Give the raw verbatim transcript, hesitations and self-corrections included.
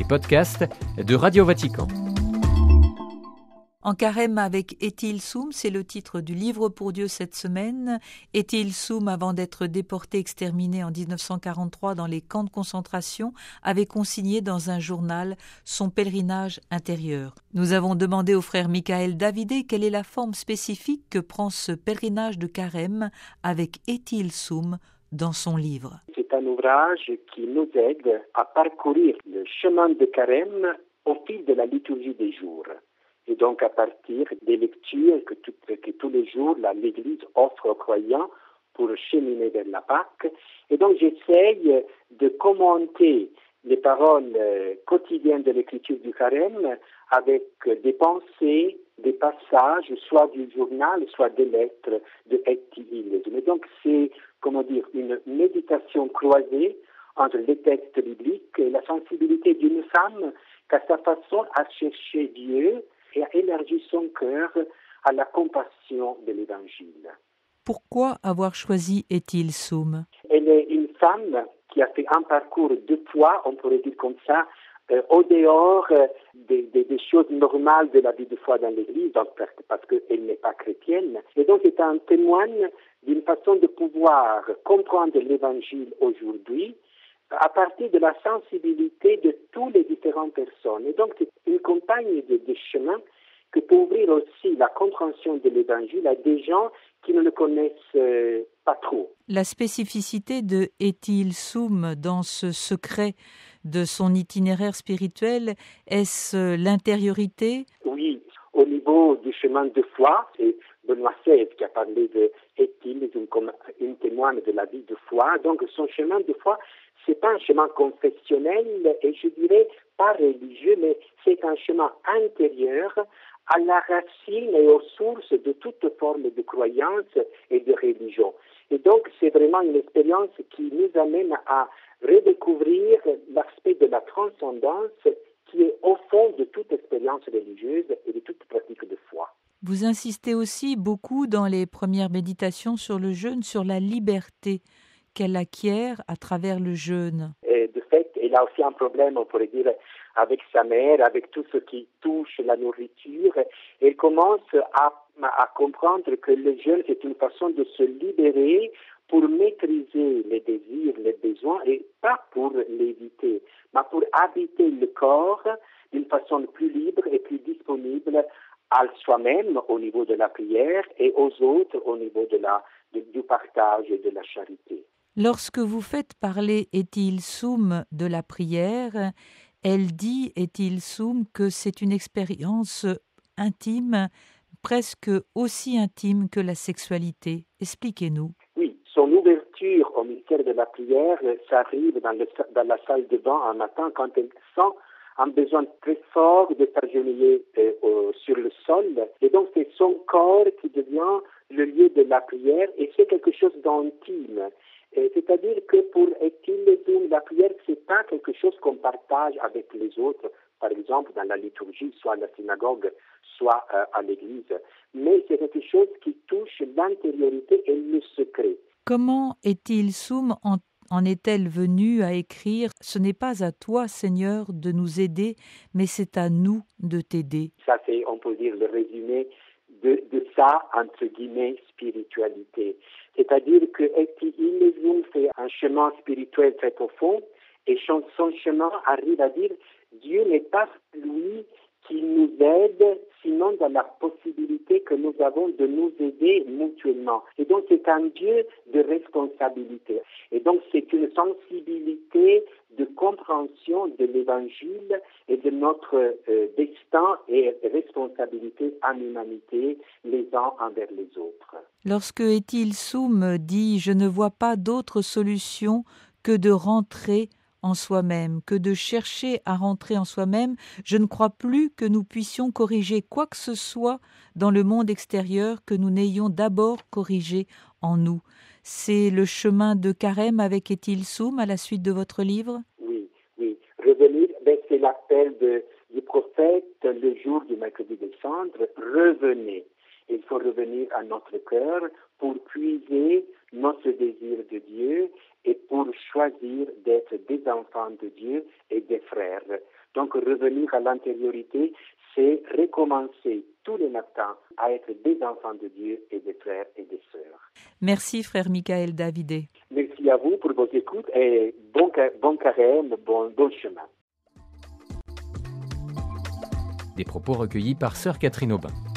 podcasts de Radio Vatican. En carême avec Étil Soum, c'est le titre du livre pour Dieu cette semaine. Étil Soum, avant d'être déporté, exterminé en dix-neuf cent quarante-trois dans les camps de concentration, avait consigné dans un journal son pèlerinage intérieur. Nous avons demandé au frère Michael Davidé quelle est la forme spécifique que prend ce pèlerinage de carême avec Étil Soum dans son livre. C'est un ouvrage qui nous aide à parcourir le chemin de carême au fil de la liturgie des jours. Et donc à partir des lectures que, tout, que tous les jours la, l'Église offre aux croyants pour cheminer vers la Pâque. Et donc j'essaye de commenter les paroles quotidiennes de l'écriture du carême avec des pensées, des passages, soit du journal, soit des lettres de Étil. Mais donc c'est, comment dire, une méditation croisée entre les textes bibliques et la sensibilité d'une femme qu'à sa façon à chercher Dieu et a élargi son cœur à la compassion de l'Évangile. Pourquoi avoir choisi Étil Soum ? Elle est une femme qui a fait un parcours de foi, on pourrait dire comme ça, euh, au dehors euh, des, des, des choses normales de la vie de foi dans l'Église, donc, parce qu'elle n'est pas chrétienne. Et donc c'est un témoigne d'une façon de pouvoir comprendre l'Évangile aujourd'hui à partir de la sensibilité de toutes les différentes personnes. Et donc, c'est une compagne de, de chemin que peut ouvrir aussi la compréhension de l'Évangile à des gens qui ne le connaissent euh, pas trop. La spécificité de Étil Soum dans ce secret de son itinéraire spirituel, est-ce l'intériorité ? Oui, au niveau du chemin de foi, c'est Benoît seize qui a parlé de Étil comme une témoigne de la vie de foi. Donc, son chemin de foi, c'est pas un chemin confessionnel et je dirais pas religieux, mais c'est un chemin intérieur à la racine et aux sources de toute forme de croyance et de religion. Et donc, c'est vraiment une expérience qui nous amène à redécouvrir l'aspect de la transcendance qui est au fond de toute expérience religieuse et de toute pratique de foi. Vous insistez aussi beaucoup dans les premières méditations sur le jeûne, sur la liberté qu'elle acquiert à travers le jeûne. Et de fait, elle a aussi un problème, on pourrait dire, avec sa mère, avec tout ce qui touche la nourriture. Elle commence à, à comprendre que le jeûne, c'est une façon de se libérer pour maîtriser les désirs, les besoins, et pas pour l'éviter, mais pour habiter le corps d'une façon plus libre et plus disponible à soi-même au niveau de la prière et aux autres au niveau de la, de, du partage et de la charité. Lorsque vous faites parler Étil Soum de la prière, elle dit, Étil Soum, que c'est une expérience intime, presque aussi intime que la sexualité. Expliquez-nous. Oui, son ouverture au mystère de la prière, ça arrive dans, le, dans la salle de bain un matin quand elle sent un besoin très fort de s'agenouiller euh, euh, sur le sol. Et donc c'est son corps qui devient le lieu de la prière et c'est quelque chose d'intime. Et c'est-à-dire que pour Étil Soum, la prière, c'est pas quelque chose qu'on partage avec les autres, par exemple dans la liturgie, soit à la synagogue, soit euh, à l'église. Mais c'est quelque chose qui touche l'intériorité et le secret. Comment Étil Soum en, en est-elle venue à écrire « Ce n'est pas à toi, Seigneur, de nous aider, mais c'est à nous de t'aider ». Ça, c'est, on peut dire, le résumé de, de ça, entre guillemets, spiritualité. C'est-à-dire que Étil Soum fait un chemin spirituel très profond et son, son chemin arrive à dire Dieu n'est pas lui qui nous aide, sinon dans la possibilité que nous avons de nous aider mutuellement. Et donc c'est un Dieu de responsabilité. Et donc c'est une sensibilité de compréhension de l'Évangile et de notre euh, destin et responsabilité en humanité les uns envers les autres. Lorsque Étil Soum dit « Je ne vois pas d'autre solution que de rentrer en soi-même, que de chercher à rentrer en soi-même, je ne crois plus que nous puissions corriger quoi que ce soit dans le monde extérieur que nous n'ayons d'abord corrigé en nous. » C'est le chemin de carême avec Étil Soum à la suite de votre livre ? Oui, oui. Revenir, ben, c'est l'appel de, du prophète le jour du mercredi des cendres, revenez. Il faut revenir à notre cœur pour puiser notre désir de Dieu et pour choisir d'être des enfants de Dieu et des frères. Donc revenir à l'intériorité, c'est recommencer tous les matins à être des enfants de Dieu et des frères et des sœurs. Merci frère Michael Davidé. Merci à vous pour vos écoutes et bon, bon carême, bon, bon chemin. Des propos recueillis par sœur Catherine Aubin.